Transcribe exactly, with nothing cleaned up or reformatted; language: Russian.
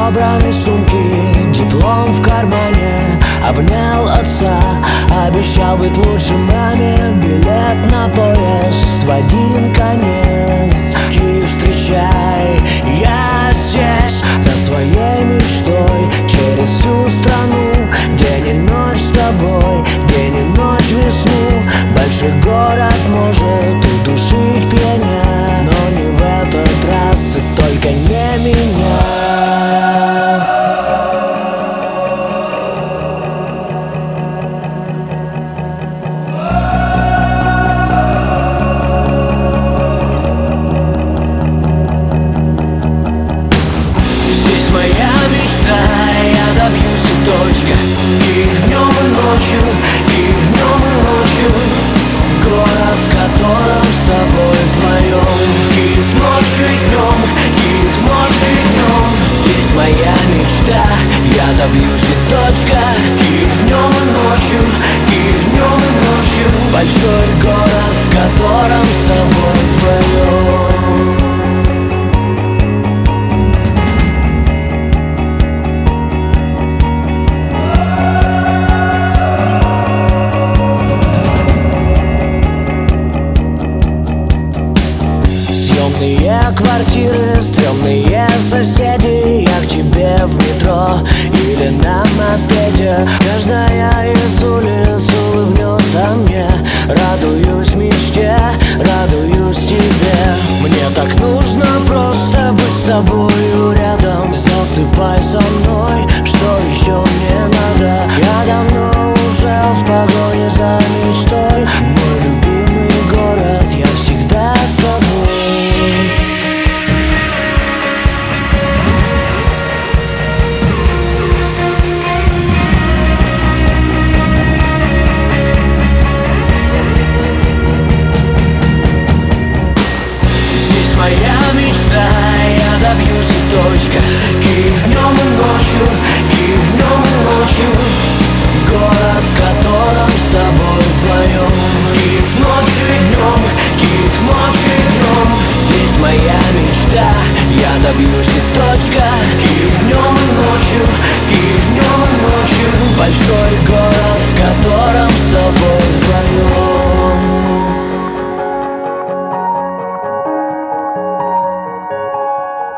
собраны сумки, диплом в кармане. Обнял отца, обещал быть лучше маме. Билет на поезд в один конец. Киев, встречай, я здесь за своей мечтой. Через всю страну, день и ночь с тобой, день и ночь весну. Большой город может удушить пьяня, но не в этот раз, и только не меня. Моя мечта, я добьюсь и точка. И днем и ночью, и днем и ночью. Город, в котором с тобой вдвоем. И ночью и днем, и ночью и днем. Здесь моя мечта, я добьюсь и точка. И днем и ночью, и днем и ночью. Большой город, в котором с тобой вдвоем. Съемные квартиры, стрёмные соседи. Я к тебе в метро или на мопеде. Каждая из улиц улыбнется мне. Радуюсь мечте, радуюсь тебе. Мне так нужно просто быть с тобою рядом. Засыпай со мной, что еще мне надо? Я давно уже в погоне за мечтой. Мой любимый город, я всегда с тобой. Моя мечта, я добьюсь и точка. Киев днем и ночью, Киев днем и ночью. Город, в котором с тобой вдвоем. Киев ночью и днем, Киев ночью